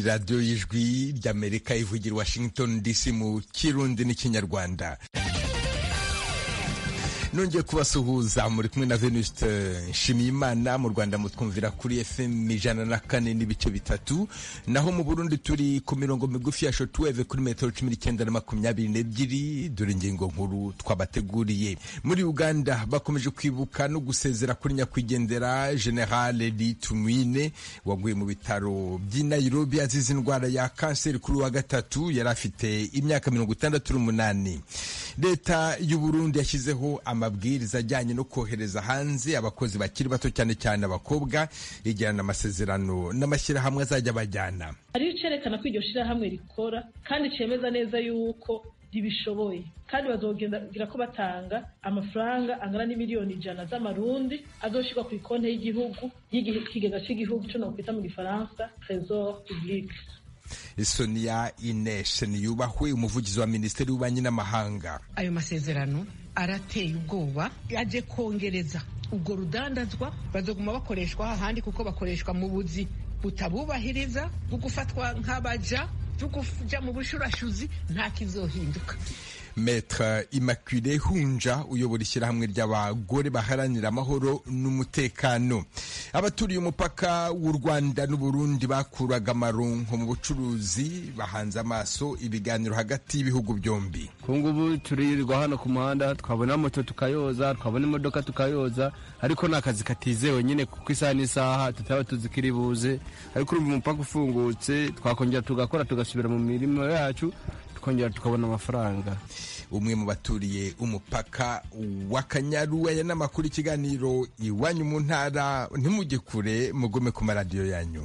radiyo y'ijwi ry'Amerika ivugira Washington DC mu Kirundi n'ikinyarwanda. Nongeye kubasuhuza muri kumwe na Venuste Nshimiyimana. Mu Rwanda mutwumvira kuri FM 104.3, naho mu Burundi turi ku mirongo migufi ya shortwave kuri metero 1922. Dore ingingo nkuru twabateguriye. Muri Uganda bakomeje kwibuka no gusezera kuri nyakwigendera General Lee Tumwine waguye mu bitaro by'i Nairobi azize indwara ya kanseri kuri wa gatatu. Yari afite imyaka 68. Leta y'u Burundi yashyizeho amabwiriza ajyanye no kohereza hanze abakozi bakiri bato cyane cyane abakobwa, igirana amasezerano n'amashyirahamwe azajya bajyana. Ari cerekana ko iryo shirahamwe rikora kandi cemeza neza yuko ribishoboye, kandi bazogira ko batanga amafaranga angana n'imiliyoni 100 z'amarundi azoshirwa ku ikonte y'igihugu y'ikigega cy'igihugu cyo no kwita mu Gifaransa Trésor Public. Sonia Ines Niyubahwe, umuvugizi wa Minisiteri y'Ububanyi n'Amahanga. Ayo masezerano arateye ubwoba, yaje kongereza ubwo rudandazwa, bazoguma bakoreshwa ahandi kuko bakoreshwa mu buzi butabubahiriza, bwo gufatwa nk'abaja, bwo kuja mu bushurashuzi, nta kizohinduka. Maître Immaculée Hunja uyobora ishyirahamwe ry'abagore baharanira amahoro n'umutekano. Abaturiye umupaka w'u Rwanda n'u Burundi bakuraga amaronko mu bucuruzi bahanze amaso ibiganiro hagati y'ibihugu byombi. Kungubu turirwa hano ku muhanda, twabona moto tukayoza, twabona imodoka tukayoza, ariko nakazi katizewe nyine kuko isaha n'isaha tutaba tuzikiri buze. Ariko umupaka ufungutse twakongera tugakora tugasubira mu mirimo yacu, tukongera tukabona amafaranga. Umwe mu baturiye umupaka wa Kanyaru aya n'amakuru ikiganiro iwanyu mu ntara, ntimugikure mugome ku maradiyo yanyu.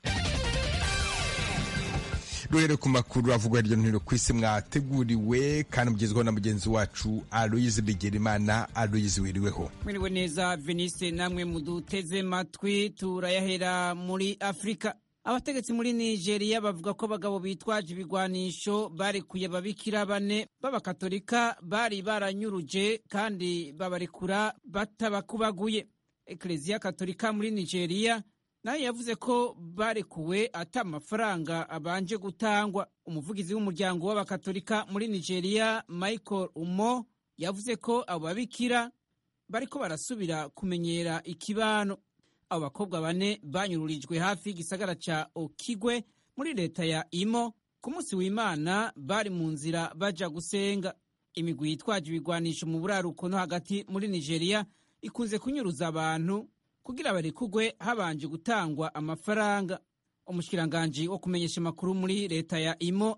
Duhere ku makuru avugwa hirya no hino ku isi mwateguriwe kandi mugezweho na mugenzi wacu Aloyize Bigirimana. Aloyize, wiriweho? Mwiriwe neza Venice, namwe muduteze matwi. Turayahera muri Afrika. Abategetsi muri Nigeria bavuga ko abagabo bitwaje ibigwanisho barekuye ababikira 4 b'abakatolika bari baranyuruje kandi babarekura batabakubaguye. Eklezia Katolika muri Nigeria nayo yavuze ko barekuwe ata amafaranga abanje gutangwa. Umuvugizi w'umuryango w'abakatolika muri Nigeria, Michael Umo, yavuze ko abo babikira bariko barasubira kumenyera ikibano. Abo bakobwa 4 banyururijwe hafi y'igisagara ca Okigwe muri leta ya Imo ku munsi w'Imana, bari mu nzira baja gusenga. Imigwi yitwaje ibigwanisho mu buraruko no hagati muri Nigeria ikunze kunyuruza abantu kugira barekugwe habanje gutangwa amafaranga. Umushikiranganje wo kumenyesha makuru muri leta ya Imo,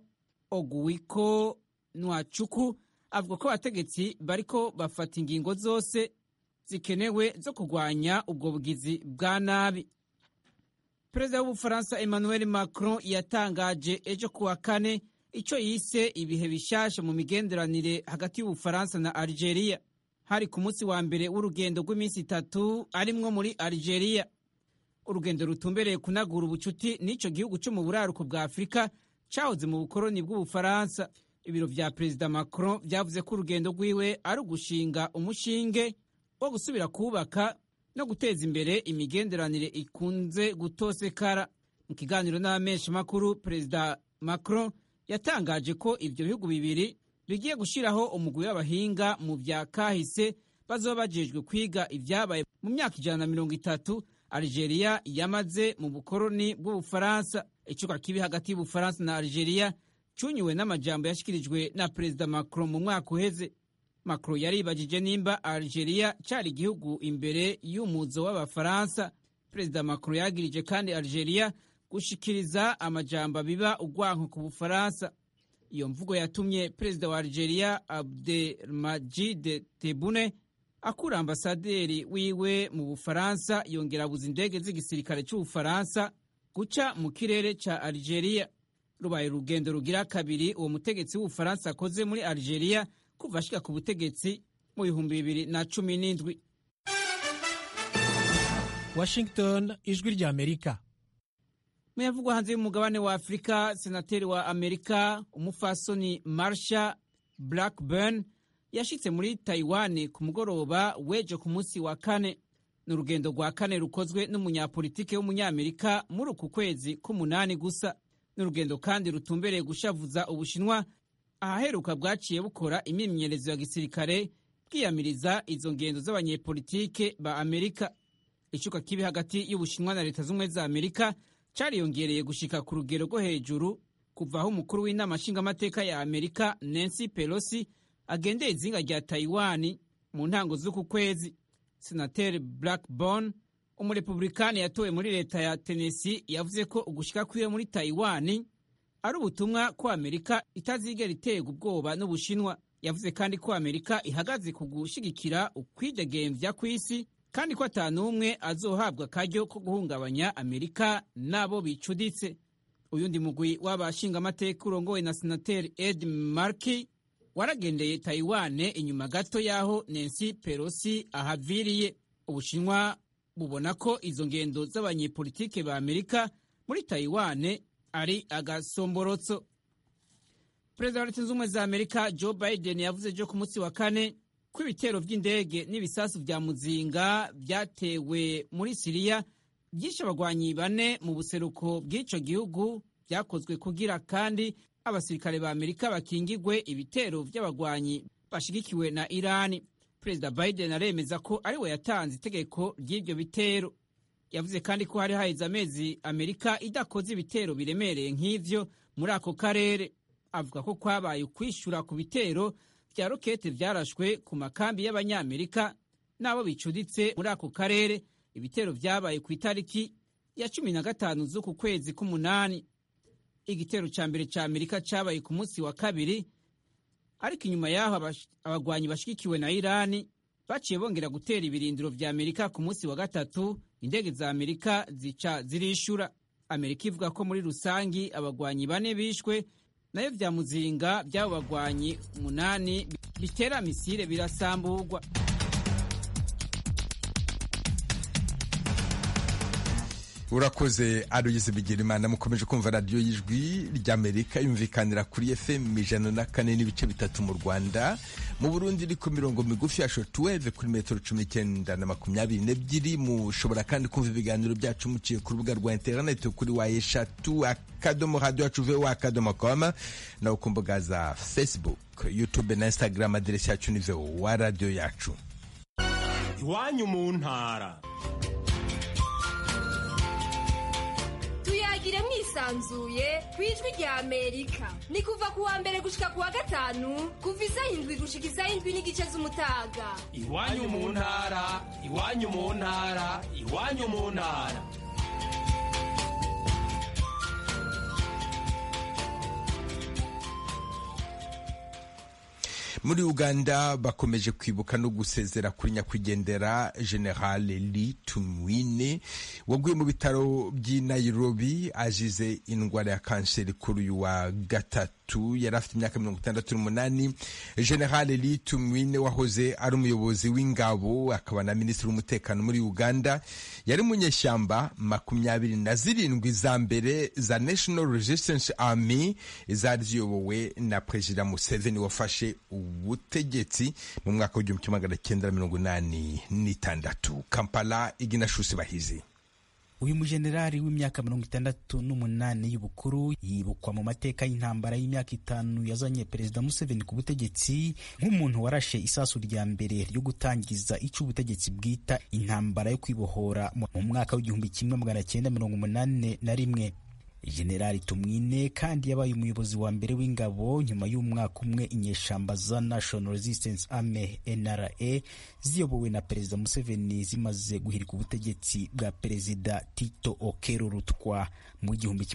Oguwiko Nwachukwu, avuga ko abategetsi bariko bafata ingingo zose zikenewe zo kurwanya ubwo bugizi bwa nabi. Perezida w'Ubufaransa Emmanuel Macron yatangaje ejo kuwa kane ico yise ibihe bishasha mu migenderanire hagati y'Ubufaransa na Algeria. Hari ku munsi wa mbere w'urugendo rw'iminsi 3 arimwo muri Algeria. Urugendo rutumbereye kunagura ubucuti n'ico gihugu cyo mu buraruko bwa Afrika cahoze mu bukoroni bw'Ubufaransa. Ibiro vya Perezida Macron vyavuze ko urugendo rwiwe ari ugushinga umushinge wo gusubira kubaka no guteza imbere imigenderanire ikunze gutosekara. Mu kiganiro n'abamenyesha makuru, Perezida Macron yatangaje ko ivyo bihugu bibiri bigiye gushiraho umugwi w'abahinga mu vya kahise bazoba bajejwe kwiga ivyabaye mu myaka 130 Algeria yamaze mu bukoroni bw'Ubufaransa. Icuka kibi hagati y'Ubufaransa na Algeria cunyuwe n'amajambo yashikirijwe na Perezida Macron mu mwaka uheze. Macron yaribajije nimba Algeria cari igihugu imbere y'umuzo w'Abafaransa. Perezida Macron yagirije kandi Algeria gushikiriza amajambo biba ugwanko ku Bufaransa. Iyo mvugo yatumye Perezida wa Algeria Abdelmadjid Tebboune akura ambasaderi wiwe mu Bufaransa, yongera abuza indege z'igisirikare cy'Ubufaransa guca mu kirere ca Algeria. Rubaye urugendo rugira kabiri uwo mutegetsi w'Ubufaransa akoze muri Algeria kuva ashika ku butegetsi mu 2017. Washington, ijwi rya Amerika. Muyavugwa hanze y'umugabane wa Afrika, senateri wa Amerika umufasoni Marsha Blackburn yashitse muri Taiwan ku mugoroba weje ku munsi wa kane. N'urugendo rwa kane rukozwe n'umunyapolitike w'umunyamerika muri uku kwezi k'umunani gusa. n'urugendo kandi rutumbereye gushavuza Ubushinwa ahaheruka bwaciye bukora imyimenyerezo ya gisirikare bwiyamiriza izo ngendo z'abanyepolitike ba Amerika. Icuka kibi hagati y'Ubushinwa na Leta Zunze za Amerika cariyongereye gushika ku rugero rwo hejuru kuva aho umukuru w'inama nshingamateka ya Amerika Nancy Pelosi agendeye izinga rya Taiwan mu ntango z'uku kwezi. Senateri Blackburn, umurepublikani yatowe muri leta ya Tennessee, yavuze ko ugushika kwiwe muri Taiwan ari ubutumwa ko Amerika itazigera iterwa ubwoba n'Ubushinwa. Yavuze kandi ko Amerika ihagaze ku gushigikira ukwidegemvya kw'isi kandi ko atanumwe azohabwa akaryo ko guhungabanya Amerika nabo bicuditse. Uyundi mugwi w'abashingamateka urongowe na Senateri Ed Markey waragendeye Taiwan inyuma gato yaho Nancy Pelosi ahaviriye. Ubushinwa bubona ko izo ngendo z'abanyepolitike ba Amerika muri Taiwan ari agasomborotso. Perezida wa Leta Zunze Ubumwe za Amerika Joe Biden yavuze ejo ku munsi wa kane ko ibitero by'indege n'ibisasu vya muzinga vyatewe muri Siriya byishe abagwanyi 4 mu buseruko bw'ico gihugu byakozwe kugira kandi abasirikare ba Amerika bakingigwe ibitero by'abagwanyi bashigikiwe na Irani. Perezida Biden aremeza ko ari we yatanze itegeko ry'ibyo bitero. Yavuze kandi ko hari haheze amezi Amerika idakoze ibitero biremereye nk'ivyo muri ako karere. Avuga ko kwabaye ukwishura ku bitero vya rokete vyarashwe ku makambi y'abanyamerika n'abo bicuditse muri ako karere. Ibitero vyabaye ku itariki ya 15 z'uku kwezi k'umunani. Igitero ca mbere ca Amerika cabaye ku munsi wa kabiri, ariko inyuma yaho abagwanyi bashigikiwe na Irani baciye bongera gutera ibirindiro vya Amerika ku munsi wa gatatu. Indege za Amerika zica zirishura. Amerika ivuga ko muri rusangi abagwanyi 4 bishwe, nayo vya muzinga by'abo bagwanyi 8 bitera misile birasamburwa. Urakoze Aloyize Bigirimana. Mukomeje kumva radio y'Ijwi ry'Amerika yumvikanira kuri FM 104.3 mu Rwanda. Mu Burundi iri ku mirongo migufi ya shortwave kuri metero 19 na 22. Mushobora kandi kumva ibiganiro byacu muciye ku rubuga rwa internet kuri wa@radio.com na ku mbuga za Facebook, YouTube na Instagram. Aderesi yacu ni wa radio yacu. Iwanyu mu ntara. Tuyagire mwisanzuye kwijwi rya Amerika. Ni kuva ku wa mbere gushika ku wa gatanu kuva 7 gushika 7 n'igice z'umutaga. Iwanyu mu ntara, iwanyu mu ntara, iwanyu mu ntara. Muri Uganda bakomeje kwibuka no gusezera kuri nyakwigendera General Lee Tumwine waguye mu bitaro by'i Nairobi azize indwara ya kanseri kuri uyu wa gatatu. Yari afite imyaka 68. General Lee Tumwine wahoze ari umuyobozi w'ingabo akaba na minisitiri w'umutekano muri Uganda. Yari munyeshyamba 27 za mbere za National Resistance Army zari ziyobowe na Perezida Museveni wafashe ubutegetsi mu mwaka w'1986. Kampala, Iginashusi Bahizi. Uyu mujenerali w'imyaka 68 y'ubukuru yibukwa mu mateka y'intambara y'imyaka 5 yazanye Perezida Museveni ku butegetsi nk'umuntu warashe isasu rya mbere ryo gutangiza icyo ubutegetsi bwita intambara yo kwibohora mu mwaka w'1981. Generali Tumwine kandi yabaye umuyobozi wa mbere w'ingabo nyuma y'umwaka umwe inyeshamba za National Resistance Army NRA ziyobowe na Perezida Museveni zimaze guhirika ubutegetsi bwa Perezida Tito Okello Lutwa mu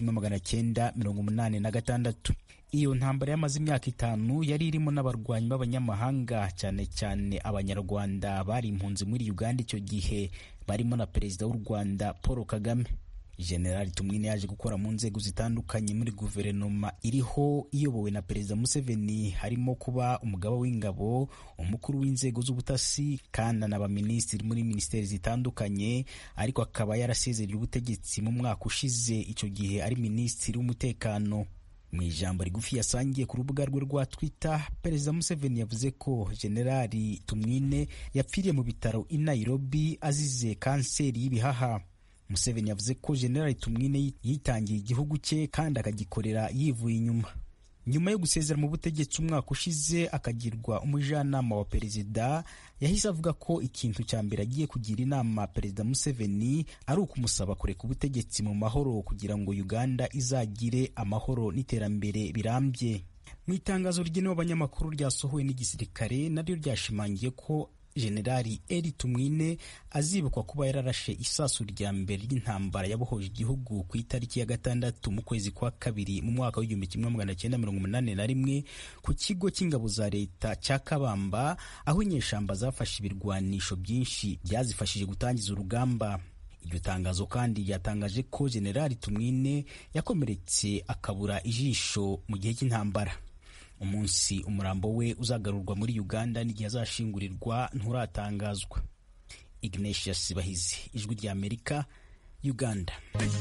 1986. Iyo ntambara yamaze imyaka 5 yari irimo n'abarwanyi b'abanyamahanga cyane cyane abanyarwanda bari impunzi muri Uganda icyo gihe barimo na Perezida w'u Rwanda Paul Kagame. General Tumwine yaje gukora mu nzego zitandukanye muri guverinoma iriho iyobowe na Perezida Museveni, harimo kuba umugaba w'ingabo, umukuru w'inzego z'ubutasi kandi n'abaminisitiri muri ministeri zitandukanye, ariko akaba yarasezereye ubutegetsi mu mwaka ushize icyo gihe ari minisitiri w'umutekano. Mu ijambo rigufi yasangiye ku rubuga rwe rwa Twitter, Perezida Museveni yavuze ko General Tumwine yapfiriye mu bitaro i Nairobi azize kanseri y'ibihaha. Museveni yavuze ko General Tumwine yitangiye igihugu cye kandi akagikorera yivuye inyuma. Nyuma yo gusezera mu butegetsi umwaka ushize akagirwa umujyanama wa perezida, yahise avuga ko ikintu cya mbere agiye kugira inama Perezida Museveni ari ukumusaba kureka ubutegetsi mu mahoro kugira ngo Uganda izagire amahoro n'iterambere birambye. Mu itangazo rigenewe abanyamakuru ryasohowe n'igisirikare naryo ryashimangiye ko Generali Eri Tumwine azibukwa kuba yararashe isasu rya mbere ry'intambara yabohoje igihugu ku itariki ya 6 mu kwezi kwa kabiri mu mwaka w'1981 ku kigo cy'ingabo za leta cya Kabamba, aho inyeshamba zafashe ibirwanisho byinshi byazifashije gutangiza urugamba. Iryo tangazo kandi ryatangaje ko Generali Tumwine yakomeretse akabura ijisho mu gihe cy'intambara. Umunsi umurambo we uzagarurwa muri Uganda n'igihe azashingurirwa nturatangazwa. Ignatius Bahizi, Ijwi rya Amerika, Uganda.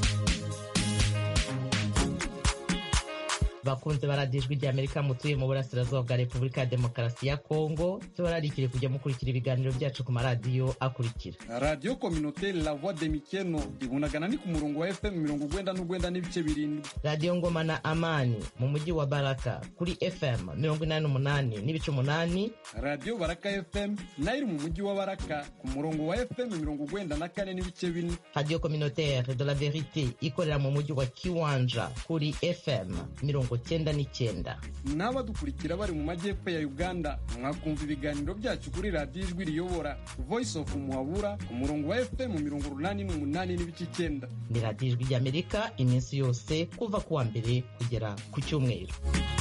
Bakunze baradiyo Ijwi rya Amerika mutuye mu burasirazuba bwa Repubulika ya Demokarasi ya Kongo, tubararikire kujya mukurikira ibiganiro byacu ku maradiyo akurikira: Radio Communautaire La Voix de Mikeno ibunagana ni ku murongo wa FM 99 n'ibice birindwi. Radio Ngoma na Amani mu mujyi wa Baraka kuri FM 88 n'ibice 8. Radio Baraka FM nayo mu mujyi wa Baraka ku murongo wa FM 94 n'ibice 4. Radio Communautaire de la Vérité ikorera mu mujyi wa Kiwanja kuri FM 99. N'abadukurikira bari mu majyepfo ya Uganda mwakumva ibiganiro byacu kuri Radio Ijwi riyobora Voice of Muhabura ku murongo wa FM 88 n'ibice 9. Ni Radio Ijwi rya Amerika iminsi yose kuva kuwa mbere kugera ku cyumweru.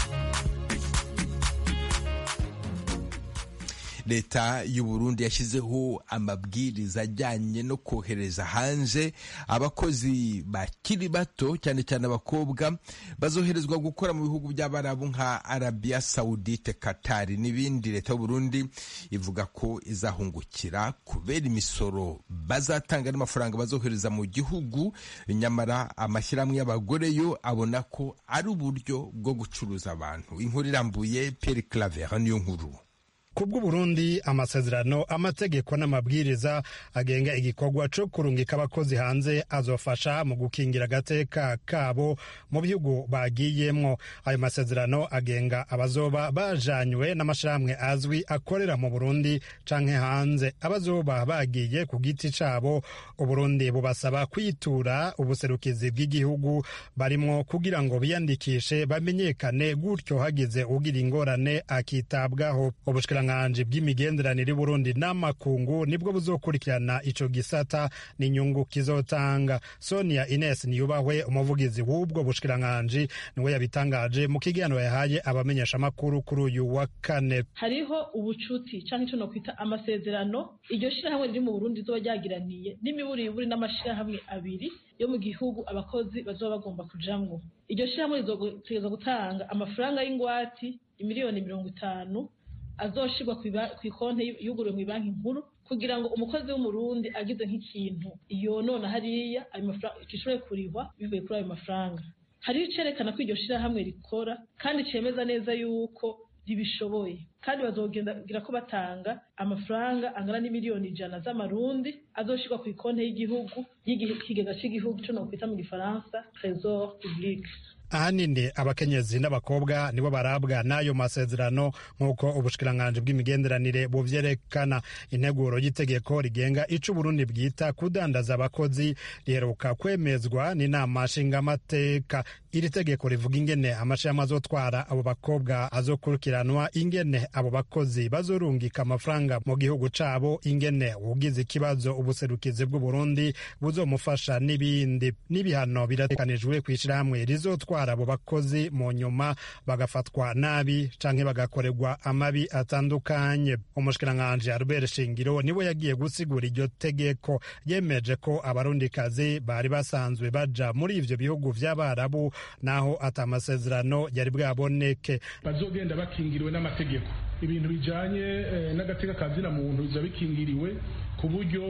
Leta y'u Burundi yashyizeho amabwiriza ajyanye no kohereza hanze abakozi bakiri bato cyane cyane abakobwa bazoherezwa gukora mu bihugu by'Abarabu nka Arabia Saudite, Qatar n'ibindi. Leta y'u Burundi ivuga ko izahungukira kubera imisoro bazatanga n'amafaranga bazohereza mu gihugu, nyamara amashyirahamwe y'abagore yo abona ko ari uburyo bwo gucuruza abantu. Inkuru irambuye, Pierre Claver niyo nkuru. Kubwo Burundi amasezerano, amategeko n'amabwiriza agenga igikorwa cyo kurungika abakozi hanze azofasha mu gukingira agateka kabo mu bihugu bagiyemwo. Ayo masezerano agenga abazoba bajanywe n'amashirahamwe azwi akorera mu Burundi canke hanze. Abazoba bagiye ku giti cabo, Uburundi bubasaba kwitura ubuserukizi bw'igihugu barimwo kugira ngo biyandikishe bamenyekane, gutyo hagize ugira ingorane akitabwaho. Ubushkiranganji bw'imigenderanire Burundi n'amakungu nibwo buzokurikirana ico gisata n'inyungu kizotanga. Sonia Ines Niyubahwe, umuvugizi w'ubwo bushkiranganji, niwe yabitangaje mu kiganiro yahaye abamenyesha makuru kuri uyu wa kane. Hariho ubucuti canke ico no kwita amasezerano iryo shirahamwe riri mu Burundi zo ryagiraniye n'imiburiburi n'amashirahamwe abiri yo mu gihugu abakozi bazoba bagomba kujamwo. Iryo shirahamwe rizotegeza gutanga amafaranga y'ingwati imiliyoni 50 azoshirwa ku ikonte yuguriwe mu banki nkuru kugira ngo umukozi w'umurundi agize nk'ikintu yonona hariya ayo mafaranga kishobore kurihwa bivuye kuri ayo mafaranga. Hariho icerekana ko iryo shirahamwe rikora kandi cemeza neza yuko ribishoboye, kandi bazogira ko batanga amafaranga angana n'imiliyoni 100 z'amarundi azoshirwa ku ikonte y'igihugu y'ikigega cy'igihugu cyo no kwita mu Gifaransa Trésor Public. Ahanini abakenyezi n'abakobwa nibo barabwa n'ayo masezerano nk'uko ubushkiranganji bw'imigenderanire buvyerekana. Integuro y'itegeko rigenga ico Burundi bwita kudandaza abakozi riheruka kwemezwa n'inama nshingamateka. Iri tegeko rivuga ingene amashirahamwe azotwara abo bakobwa azokurikiranwa, ingene abo bakozi bazorungika amafaranga mu gihugu cabo, ingene ugize ikibazo ubuserukizi bw'u Burundi buzomufasha n'ibindi. N'ibihano biratekanijwe kwishirahamwe rizotwara abo bakozi mu nyuma bagafatwa nabi canke bagakorerwa amabi atandukanye. Umushkiranganji Albert Shingiro niwe yagiye gusigura iryo tegeko. Yemeje ko abarundikazi bari basanzwe baja muri ivyo bihugu vy'Abarabu naho atamasezerano yari bwaboneke bazogenda bakingiriwe n'amategeko. Ibintu bijanye n'agateka kazina muntu biza bikingiriwe ku buryo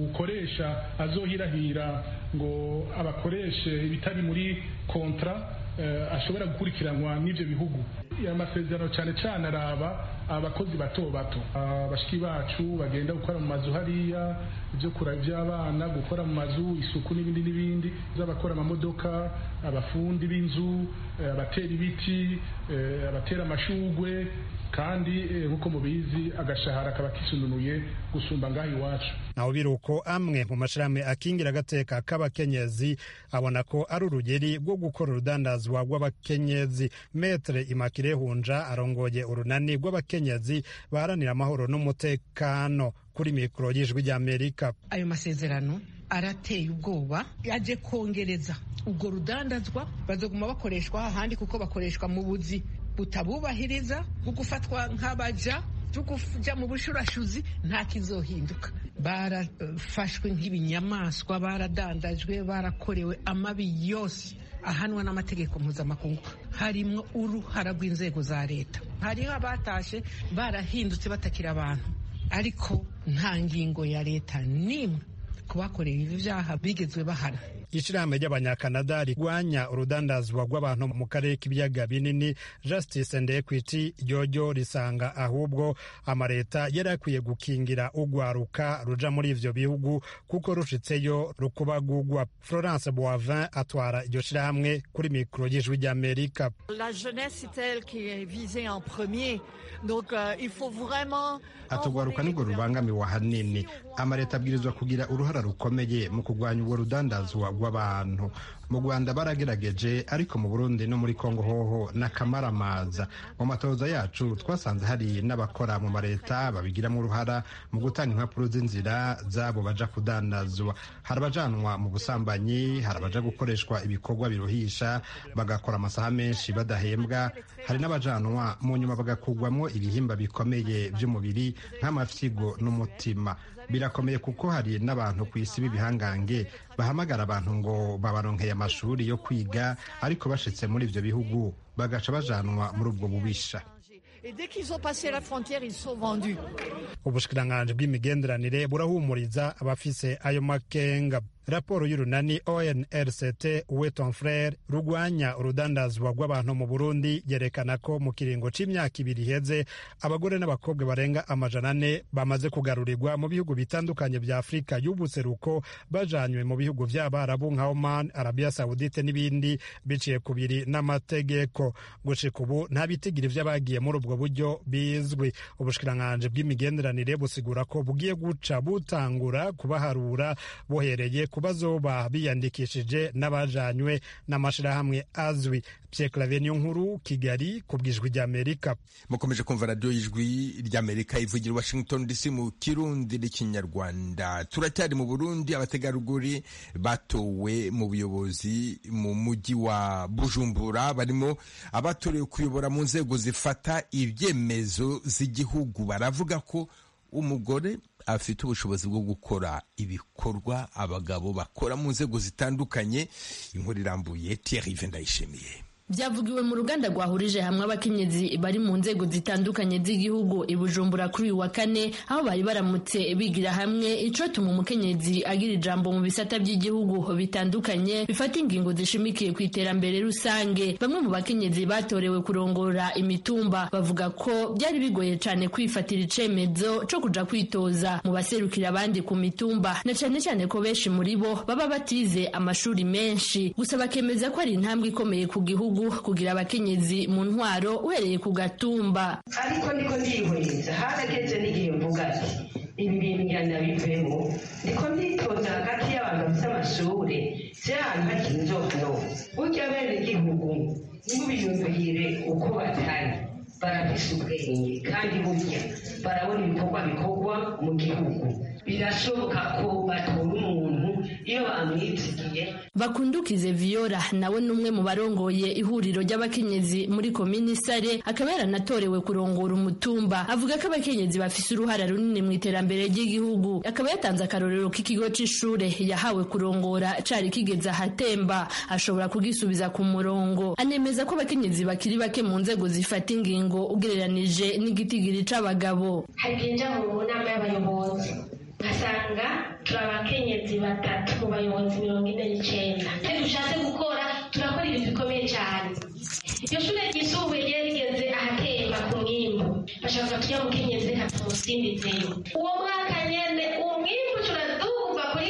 umukoresha azohirahira ngo abakoreshe ibitari muri kontra ashobora gukurikiranwa n'ivyo bihugu. Amasezerano cyane cyane araba abakozi bato bato, abashiki bacu bagenda gukora mu mazu hariya, ibyo kura by'abana, gukora mu mazu, isuku n'ibindi, z'abakora amamodoka, abafundi b'inzu, abatera ibiti, abatera amashugwe, kandi nk'uko mubizi agashahara kaba kisununuye gusumba ngaho iwacu. naho biruko amwe mu mashirahamwe akingira agateka k'abakenyezi abona ko ari urugeri rwo gukora urudandazwa rw'abakenyezi. Metre Immaculée Hunja arongoye urunani rw'abakenyezi baharanira amahoro n'umutekano kuri mikoro y'Ijwi ry'Amerika. Ayo masezerano arateye ubwoba, yaje kongereza ubwo rudandazwa, bazoguma bakoreshwa ahandi kuko bakoreshwa mu buzi butabubahiriza, bwo gufatwa nk'abaja, bwo kuja mu bushurashuzi, nta kizohinduka. Barafashwe nk'ibinyamaswa, baradandajwe, barakorewe amabi yose ahanwa n'amategeko mpuzamakungu, harimwo uruhara rw'inzego za leta. Hariho abatashe barahindutse batakira abantu, ariko nta ngingo ya leta n'imwe kubakorera ibi vyaha bigezwe bahana. Ishirahamwe ry'Abanyakanada rigwanya urudandazwa rw'abantu mu karere k'ibiyaga binini Justice and Equity ryoryo risanga ahubwo amareta yari akwiye gukingira ugwaruka ruja muri ivyo bihugu kuko rushitseyo rukubagugwa. Florence Boivin atwara iryo shirahamwe kuri mikoro y'Ijwi ry'Amerika. La jeunesse c'est elle qui est visée en premier, donc il faut vraiment atugwaruka nibwo rubangamiwe hanini. Amareta abwirizwa kugira uruhara rukomeye mu kugwanya ubwo rudandazwa rw'abantu. Mu Rwanda baragerageje, ariko mu Burundi no muri Kongo hoho n'akamaramaza. Mu matoza yacu twasanze hari n'abakora mu mareta babigiramo uruhara mu gutanga impapuro z'inzira zabo baja kudandazwa. Hari abajanwa mu busambanyi, hari abaja gukoreshwa ibikorwa biruhisha bagakora amasaha menshi badahembwa, hari n'abajanwa mu nyuma bagakugwamwo ibihimba bikomeye by'umubiri nk'amafyigo n'umutima. Birakomeye kuko hari n'abantu ku isi b'ibihangange bahamagara abantu ngo babaronkeye amashuri yo kwiga, ariko bashitse muri ivyo bihugu bagaca bajanwa muri ubwo bubisha. Ubushikiranganji bw'imigenderanire burahumuriza abafise ayo makenga. Raporo y'urunani ONRCT Uwe ton frere rugwanya urudandazwa rw'abantu mu Burundi yerekana ko mu kiringo c'imyaka 2 iheze abagore n'abakobwa barenga 400 bamaze kugarurirwa mu bihugu bitandukanye vya Afrika y'ubuseruko bajanywe mu bihugu vy'Abarabu nka Oman, Arabia Saudite n'ibindi biciye kubiri n'amategeko. Gushika ubu nta bitigiri vy'abagiye muri ubwo buryo bizwi. Ubushikiranganji bw'imigenderanire busigura ko bugiye guca butangura kubaharura bohereye kubazoba biyandikishije n'abajanywe n'amashirahamwe azwi. Pierre Claver Nkuru, Kigali, kubw'Ijwi ry'Amerika. Mukomeje kumva radio y'Ijwi ry'Amerika ivugira Washington DC mu Kirundi n'Ikinyarwanda. Turacyari mu Burundi, abategarugori batowe mu buyobozi mu mujyi wa Bujumbura barimo abatorewe kuyobora mu nzego zifata ibyemezo z'igihugu. Baravuga ko umugore afite ubushobozi bwo gukora ibikorwa abagabo bakora mu nzego zitandukanye. Inkuru irambuye Thierry Vendayishimiye. Byavugiwe mu ruganda rwahurije hamwe abakenyezi bari mu nzego zitandukanye z'igihugu i Bujumbura kuri uyu wa kane, aho bari baramutse bigira hamwe icotuma umukenyezi agira ijambo mu bisata by'igihugu bitandukanye bifata ingingo zishimikiye ku iterambere rusange. Bamwe mu bakenyezi batorewe kurongora imitumba bavuga ko byari bigoye cyane kwifatira icemezo cyo kuja kwitoza mu baserukira abandi ku mitumba, na cyane cyane ko benshi muri bo baba batize amashuri menshi. Gusa bakemeza ko ari intambwe ikomeye ku gihugu kugira abakenyezi mu ntwaro uhereye ku gatumba. Ariko niko ndihweza harageze n'igihe mvuga ati ibi bintu njyana bivemo, niko nditoza hagati y'abantu bafite amashuri cyane hakiri nzohano. Burya bene igihugu ntibiyumvire uko batari, barafise ubwenge kandi burya barabona ibikorwa bikorwa mu gihugu. Birashoboka ko batora umuntu iyo bamwitigiye. Bakundukize Viola nawe numwe mu barongoye ihuriro ry'abakenyezi muri komini Sare, akaba yaranatorewe kurongora umutumba. Avuga ko abakenyezi bafise uruhara runini mu iterambere ry'igihugu. Akaba yatanze akarorero k'ikigo c'ishure yahawe kurongora cari kigeza hatemba, ashobora kugisubiza ku murongo. Anemeza ko abakenyezi bakiri bake mu nzego zifata ingingo ugereranije n'igitigiri c'abagabo. Hakinja mu nama y'abayobozi nkasanga turi abakenyezi 3 mu bayobozi 49. Icyo dushatse gukora turakora ibintu bikomeye cyane. Iryo shure ryisumbuye ryari rigeze ahatemba ku mwimbu, bashaka tujya mu Kenyezi reka tumusimbizeyo. Uwo mwaka nyene umwimbu turaduva kuri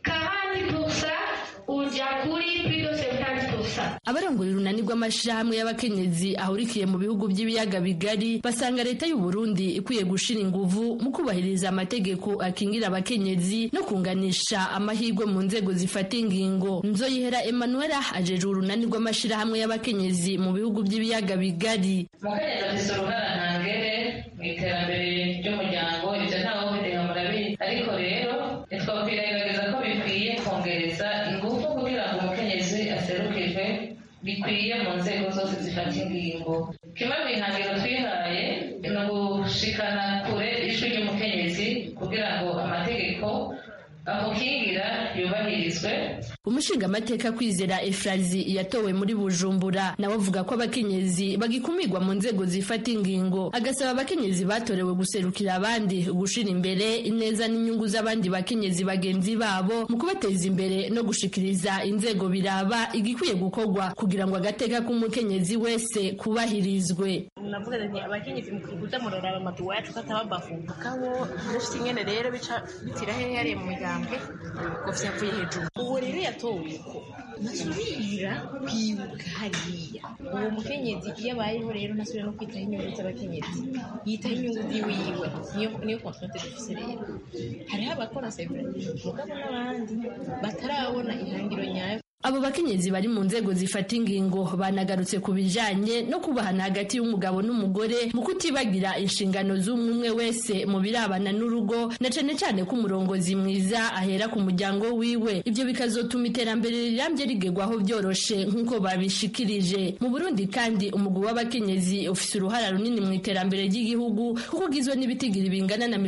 40% uja kuri plus de 70%. Abarangurira urunani rw'amashirahamwe y'abakenyezi ahurikiye mu bihugu by'ibiyaga bigari basanga leta y'u Burundi ikwiye gushira inguvu mu kubahiriza amategeko akingira abakenyezi no kunganisha amahirwe mu nzego zifata ingingo. Nzoyihera Emmanuel ajeje urunani rw'amashirahamwe y'abakenyezi mu bihugu by'ibiyaga bigari. Mukenyezi afise uruhara ntangere mu iterambere ry'umuryango, ivyo ntawe birenga murabizi, ariko rero ntitwakwirengagiza ko bikwiye kongereza ingufu kugira ngo umukenyezi aserukirwe bikwiye mu nzego zose zifata ingingo. Kimwe mu bihangiro twihaye ni ugushikana kure ijwi ry'umukenyezi kugira ngo amategeko amukingira yubahirizwe. Umushingamateka Kwizera Efrazi yatowe muri Bujumbura nawe avuga ko abakenyezi bagikumirwa mu nzego zifata ingingo, agasaba abakenyezi batorewe guserukira abandi gushira imbere ineza n'inyungu z'abandi bakenyezi bagenzi babo mu kubateza imbere no gushikiriza inzego biraba igikwiye gukorwa kugira ngo agateka k'umukenyezi wese kubahirizwe. Navuga nti abakenyezi mu kuza muraraba amatu wacu katababafunga kabo dufite ingene rero bica bitira hehe yari mu migambwe gofya vuye hejuru. Ubu rero yatowe ko nasubira kwibuka hariya uwo mukenyezi iyo abayeho rero nasubira no kwitaho inyungu z'abakenyezi, yitaho inyungu ziwiwe, niyo kontrate dufise rero. Hariho abakora sevre mugabo n'abandi batarabona ihangiro nyayo. Abo bakenyezi bari mu nzego zifata ingingo banagarutse ku bijanye no kubahana hagati y'umugabo n'umugore mu kutibagira inshingano z'umwe wese mu birabana n'urugo, na cane cane ko umurongozi mwiza ahera ku muryango wiwe. Ivyo bikazotuma iterambere rirambye rigerwaho vyoroshe nk'uko babishikirije. Mu Burundi kandi umugwi w'abakenyezi ufise uruhara runini mu iterambere ry'igihugu kuko ugizwe n'ibitigiri bingana na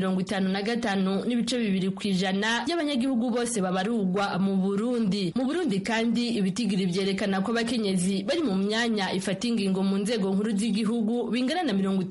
55.2% y'abanyagihugu bose babarurwa mu Burundi. Mu Burundi kandi ibitigiri vyerekana ko abakenyezi bari mu myanya ifata ingingo mu nzego nkuru z'igihugu bingana na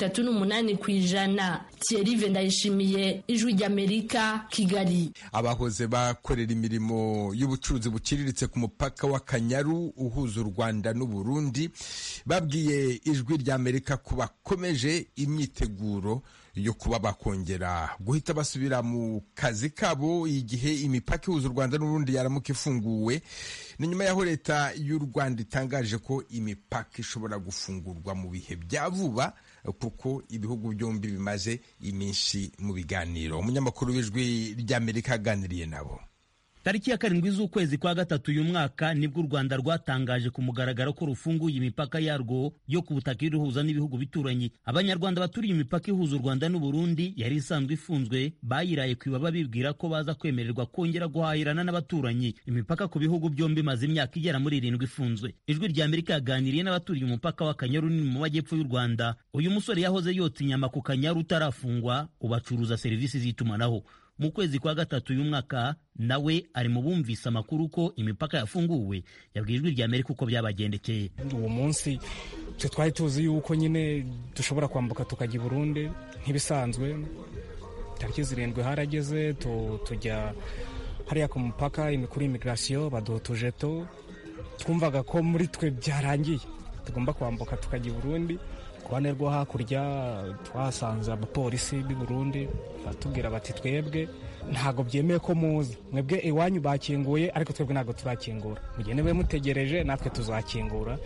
38%. Thierry Vendayishimiye, Ijwi ry'Amerika, Kigali. Abahoze bakorera imirimo y'ubucuruzi buciriritse ku mupaka wa Kanyaru uhuza u Rwanda n'u Burundi babwiye Ijwi ry'Amerika ko bakomeje imyiteguro yo kuba bakongera guhita basubira mu kazi kabo igihe imipaka ihuza u Rwanda n'Urundi yaramuka ifunguwe. Ni nyuma yaho leta y'u Rwanda itangaje ko imipaka ishobora gufungurwa mu bihe bya vuba kuko ibihugu byombi bimaze iminsi mu biganiro. Umunyamakuru w'Ijwi ry'Amerika aganiriye nabo. Tariki ya 7 z'ukwezi kwa gatatu uyu mwaka nibwo u Rwanda rwatangaje ku mugaragaro ko rufunguye imipaka yarwo yo ku butaka iruhuza n'ibihugu bituranye. Abanyarwanda baturiye imipaka ihuza u Rwanda n'u Burundi yari isanzwe ifunzwe bayiraye kwibaba bibwira ko baza kwemererwa kongera guhahirana n'abaturanyi. Imipaka ku bihugu byombi maze imyaka igera muri 7 ifunzwe. Ijwi ry'Amerika yaganiriye n'abaturiye umupaka wa Kanyaru ni mu majyepfo y'u Rwanda. Uyu musore yahoze yotsa inyama ku Kanyaru utarafungwa, ubacuruza serivisi z'itumanaho. Mu kwezi kwa gatatu uyu mwaka nawe ari mu bumvise amakuru ko imipaka yafunguwe. Yabwiye Ijwi ry'Amerika uko byabagendekeye. Uwo munsi twari tuzi yuko nyine dushobora kwambuka tukajya i Burundi nk'ibisanzwe. Tariki 7 harageze tujya hariya ku mupaka kuri immigration baduha utujeto. Twumvaga ko muri twe byarangiye tugomba kwambuka tukajya i Burundi. Kubane rwo hakurya twasanze abapolisi b'i Burundi batubwira bati twebwe ntago byemeye ko muza, mwebwe iwanyu bakinguye ariko twebwe ntago turakingura, mugende we mutegereje natwe tuzakingura.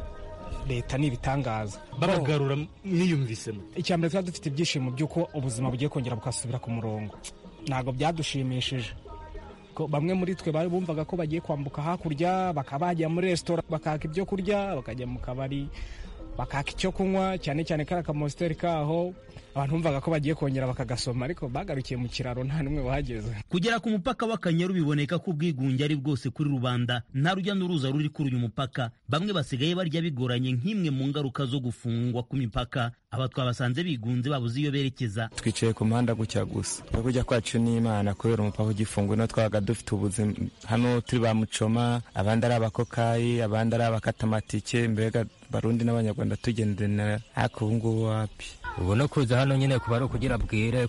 Leta nibitangaza babagarura mwiyumvise mu icyambere twari dufite ibyishimo by'uko ubuzima bugiye kongera bukasubira ku murongo. Ntago byadushimishije ko bamwe muri twe bari bumvaga ko bagiye kwambuka hakurya bakabajya muri restaurant bakaka ibyo kurya, bakajya mu kabari bakaka icyo kunywa, cyane cyane kara kamosteri kaho abantu bumvaga ko bagiye kongera bakagasoma, ariko bagarukiye mu kiraro nta numwe wahageze. Kugera ku mupaka wa Kanyaru biboneka ko ubwigunge ari bwose kuri rubanda, nta rujya n'uruza ruri kuri uyu mupaka. Bamwe basigaye barya bigoranye nk'imwe mu ngaruka zo gufungwa ku mipaka. Aba twabasanze bigunze babuze iyo berekeza. Twicaye ku muhanda gucya gusa kujya kwacu n'Imana kubera umupaka ugifunguye, no twaga dufite ubuzima hano turi ba mucoma, abandi ari abakokayi, abandi ari abakatamatike, mbega Barundi n'Abanyarwanda tugendana ariko ubu ngubu wapi. ubu no kuza hano nyine kuba ari ukugira bwire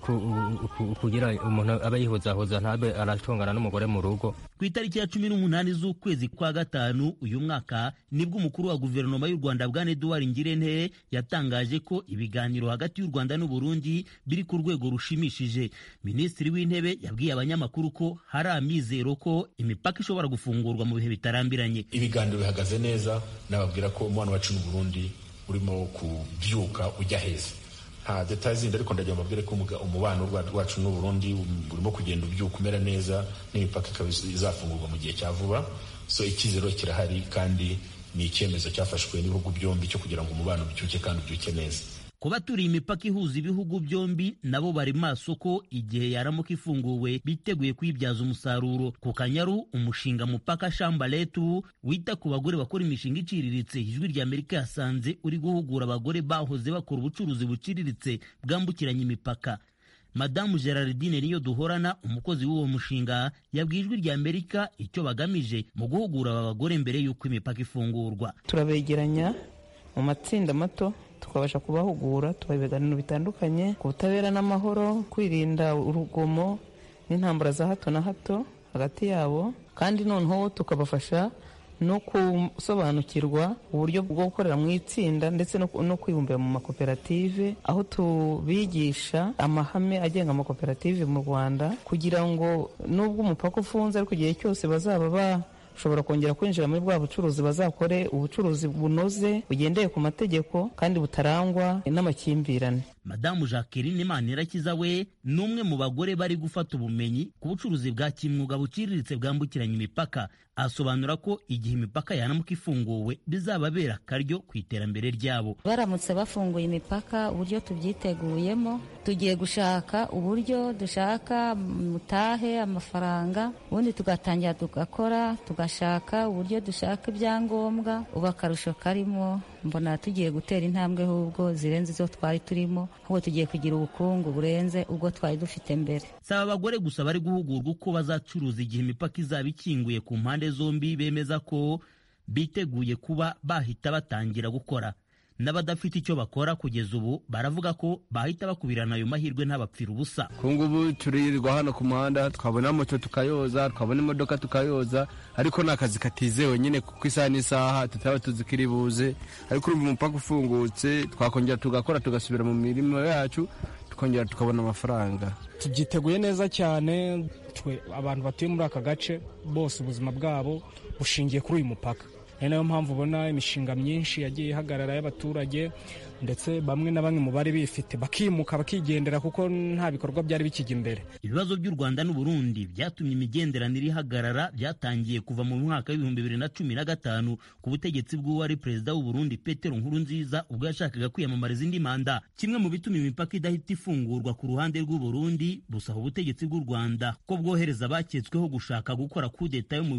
kugira umuntu aba yihuzahuza ntabe aratongana n'umugore mu rugo. Ku itariki ya 18 z'ukwezi kwa gatanu uyu mwaka nibwo umukuru wa guverinoma y'u Rwanda Bwana Edouard Ngirente yatangaje ko ibiganiro hagati y'u Rwanda n'u Burundi biri ku rwego rushimishije. Minisitiri w'Intebe yabwiye abanyamakuru ko hari amizero ko imipaka ishobora gufungurwa mu bihe bitarambiranye. Ibiganiro bihagaze neza, nababwira ko umwana wacu n'u Burundi urimo kubyuka ujya heza. Nta details zindi ariko ndagira mbabwire ko umubano wacu n'u Burundi urimo kugenda ubyuka umera neza, n'imipaka ikaba izafungurwa mu gihe cya vuba. So ikizero kirahari kandi ni icyemezo cyafashwe n'ibihugu byombi cyo kugira ngo umubano ubyuke kandi ubyuke neza. Kuba turi imipaka ihuza ibihugu byombi nabo bari maso ko igihe yaramuka ifunguwe biteguye kwibyaza umusaruro. Ku Kanyaru umushinga mupaka Shambaletu wita ku bagore bakora imishinga iciriritse, Ijwi rya Amerika yasanze uri guhugura abagore bahoze bakora ubucuruzi buciriritse bwambukiranya imipaka. Madamu Gerardine niyo duhorana, umukozi w'uwo mushinga, yabwiye Ijwi rya Amerika icyo bagamije mu guhugura aba bagore mbere y'uko imipaka ifungurwa. Turabegeranya mu matsinda mato tukabasha kubahugura, tubaha ibiganiro bitandukanye ku butabera n'amahoro, kwirinda urugomo n'intambara za hato na hato hagati yabo, kandi noneho tukabafasha no gusobanukirwa uburyo bwo gukorera mu itsinda ndetse no kwibumbira mu makoperative, aho tubigisha amahame agenga amakoperative mu Rwanda kugira ngo nubwo umupaka ufunze ariko igihe cyose bazaba bashobora kongera kwinjira muri bwa bucuruzi bazakore ubucuruzi bunoze bugendeye ku mategeko kandi butarangwa n'amakimbirane. Madamu Jacqueline Manirakiza we ni umwe mu bagore bari gufata ubumenyi ku bucuruzi bwa kimwuga buciriritse bwambukiranya imipaka. Asobanura ko igihe imipaka yanamuka ifunguwe bizababera akaryo ku iterambere ryabo. Baramutse bafunguye imipaka, uburyo tubyiteguyemo, tugiye gushaka uburyo dushaka mutahe amafaranga, ubundi tugatangira tugakora, tugashaka uburyo dushaka ibyangombwa. Ubu akarusho karimo mbona tugiye gutera intambwe ahubwo zirenze izo twari turimo, ahubwo tugiye kugira ubukungu burenze ubwo twari dufite mbere. Saba abagore gusa bari guhugurwa uko bazacuruza igihe imipaka izaba ikinguye. Ku mpande zombi bemeza ko biteguye kuba bahita batangira gukora. N'abadafite icyo bakora kugeza ubu baravuga ko bahita bakubirana ayo mahirwe ntabapfira ubusa. Kungubu turirirwa hano ku muhanda, twabona moto tukayoza, twabona imodoka tukayoza, ariko nakazi katizewe nyine kuko isaha n'isaha tutaba tuzikiri buze. Ariko urumva umupaka ufungutse twakongera tugakora tugasubira mu mirimo yacu tukongera tukabona amafaranga. Tubyiteguye neza cyane, twe abantu batuye muri aka gace bose ubuzima bwabo bushingiye kuri uyu mupaka. Ni nayo mpamvu ubona imishinga myinshi yagiye ihagarara y'abaturage, ndetse bamwe na bamwe mu bari bifite bakimuka bakigendera kuko nta bikorwa byari bikijya imbere. Ibibazo by'u Rwanda n'u Burundi byatumye imigenderanire ihagarara byatangiye kuva mu mwaka w'ibihumbi 2015 ku butegetsi bw'uwari perezida w'u Burundi Petero Nkurunziza ubwo yashakaga kwiyamamariza indi manda. Kimwe mu bituma imipaka idahita ifungurwa ku ruhande rw'u Burundi busaba ubutegetsi bw'u Rwanda ko bwohereza abaketsweho gushaka gukora kudeta yo mu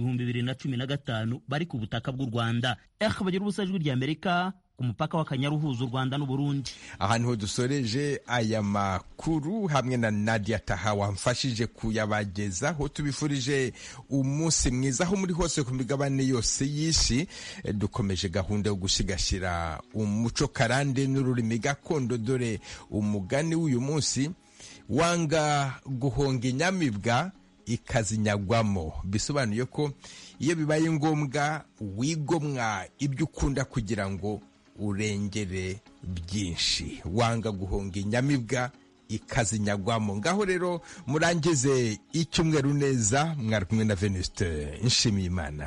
2015 bari ku butaka bw'u Rwanda. Bagira ubusa Ijwi rya Amerika ku mupaka w'Akanyaru uhuza u Rwanda n'u Burundi. Ahantu ho dusoreje aya makuru hamwe na Nadia Taha wamfashije kuyabagezaho. Tubifurije umunsi mwiza aho muri hose ku migabane yose y'isi. Dukomeje gahunda yo gushigashira umuco karande n'ururimi gakondo, dore umugani w'uyu munsi: wanga guhonga inyamibwa ikazinyagwamo. Bisobanuye ko iyo bibaye ngombwa wigomwa ibyo ukunda kugira ngo urengere byinshi. Wanga guhonga inyamibwa ikazinyagwamo. Ngaho rero murangize icyumweru neza. Mwari kumwe na Venuste Nshimiyimana.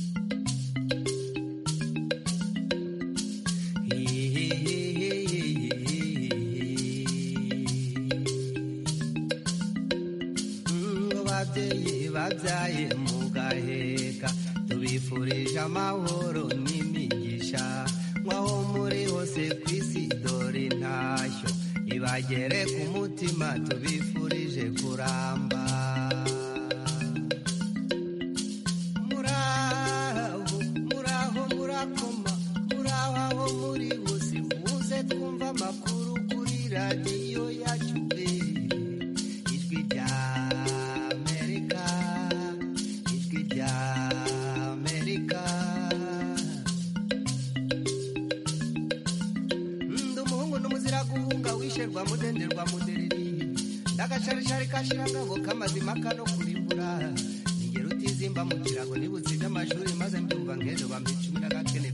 Babyaye mugaheka, tubifurije amahoro n'imigisha, mwaho muri hose ku isi dore intashyo ibagere ku mutima, tubifurije kuramba. Muraho murakoma, muraho aho muri hose, muze twumva amakuru kuri radiyo yacu. Ijwi rya Amerika, ndi umuhungu n'umuzira guhunga wisherwa mudenderwa mudereri ndagasharishari kashirangabo kamazima kano kurimbura ningero utizimba mu kirago nibutsinda amashuri maze mbyumva ngezo bampa 10 n'agakene